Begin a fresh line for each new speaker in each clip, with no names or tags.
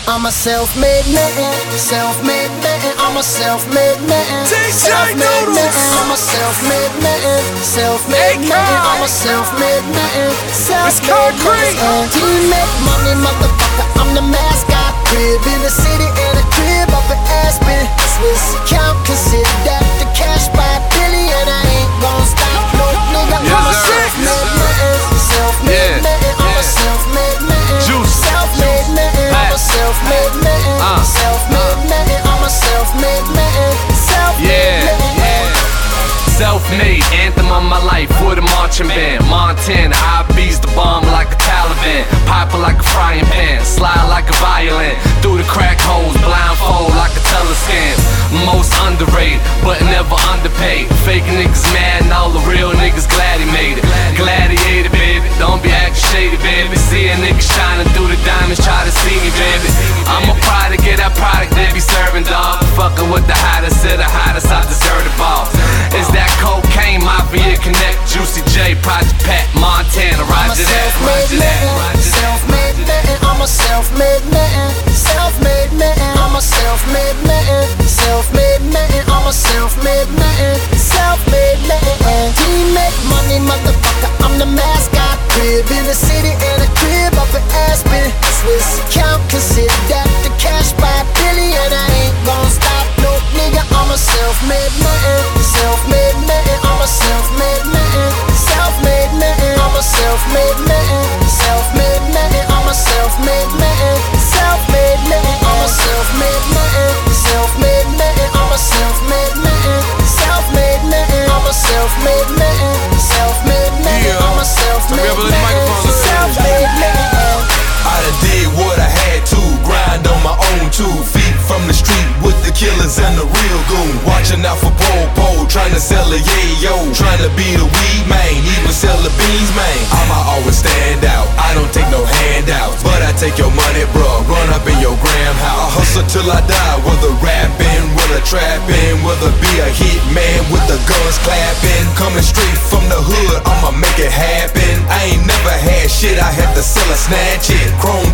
I'm a self-made man, self-made man. I'm a self-made man, self-made man. I'm a self-made man, self-made man. I'm a self-made man, self-made man. Team make money, motherfucker. I'm the mascot. Crib in the city and a crib up in Aspen. Swiss account, consider that the cash by billion. I ain't gon' stop, no nigga. I'm a self-made man, self-made man. I'm a self-made man, self-made man. I'm a self-made man, self-made man. I'm a self-made man, self-made man.
Self-made, anthem of my life for the marching band. Montana, I bees the bomb like a Taliban. Pop like a frying pan, slide like a violin. Through the crack holes, blindfold like a telescan. Most underrated, but never underpaid. Fake niggas mad and all the real niggas glad he made it. Gladiator, baby, don't be acting shady, baby. See a nigga shining through the diamonds, try to see me, baby. I'm a product, get that product they be serving, dog. Fuckin' with the hottest of the hottest, I deserve the ball. Is that cocaine, Mafia Connect, Juicy J, Project Pat, Montana, Roger that, Roger that, Roger that.
Self-made man, I'm a self-made man, self-made man. I'm a self-made man, self-made man. I'm a self-made man, self-made man. Team make money, motherfucker. I'm the mascot. Crib in the city and a crib up in Aspen. Swiss account, consider that the cash by billion. I ain't gon' stop, no nigga. I'm a self-made man, self-made man. I'm a self-made man, self-made man. I'm a self-made man, self-made man. I'm a self-made man, self-made man. I'm a self-made man, self-made man. I'm a self-made man, self-made man. I'm a self-made man, self-made man. I'm a self-made man, self-made man.
I done did what I had to, grind on my own 2 feet from the street with the killers and the real goon. Watching out for Pole, trying to sell a yayo, trying to be the weed man, even sell the beans man. I'ma always stand out, I don't take no handouts, but I take your money, bro, run up in your gram house. I hustle till I die, whether rapping, whether trapping, whether be a hit man with the guns clapping. Coming straight from the hood, I'ma make it happen. I ain't never had shit, I had to sell or snatch it. Chrome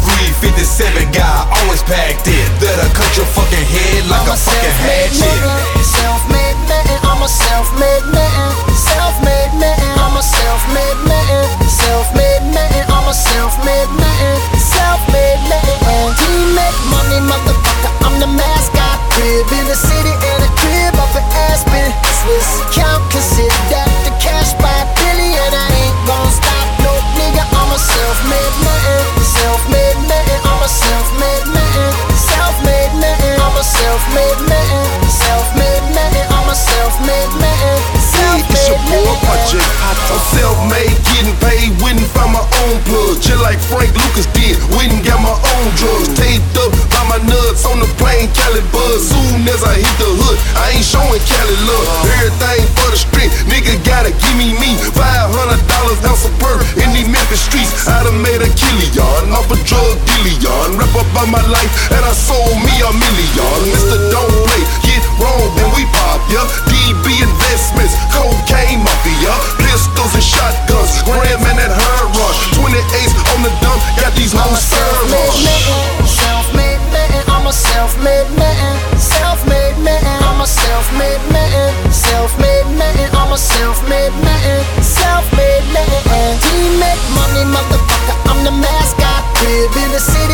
357 guy, always packed it. That'll cut your fucking head like a fucking hatchet.
Self-made man, I'm a self-made man, self-made man. I'm a self-made man, self-made man. I'm a self-made man, self-made man. Team make money, motherfucker. I'm the mascot. Crib in the city and a crib up in Aspen. Swiss account, consider that the cash by billion. I ain't gon' stop, no nigga. I'm a self-made man, self-made man. I'm a self-made man, self-made man. I'm a self-made man, self-made man. I'm a self-made man, self-made man.
I'm self-made, getting paid, went and found my own plug. Just like Frank Lucas did, went and got my own drugs. Taped up by my nuts on the plane, Cali buzz. Soon as I hit the hood, I ain't showing Cali love. Everything for the street, nigga gotta give me $500 ounce of perp in these Memphis streets. I done made a killion off a drug dealion. Rap about my life and I sold me $1 million. Mr. Don't Play, get wrong and we pop ya. DB Investments, cocaine mafia, pistols and shotguns, Graham and that hard run. 28s on the dump, got these hoes served on.
Self-made man, I'm a self-made man, self-made man. I'm a self-made man, self-made man. I'm a self-made man, self-made man. Team make money, motherfucker. I'm the mascot. Crib in the city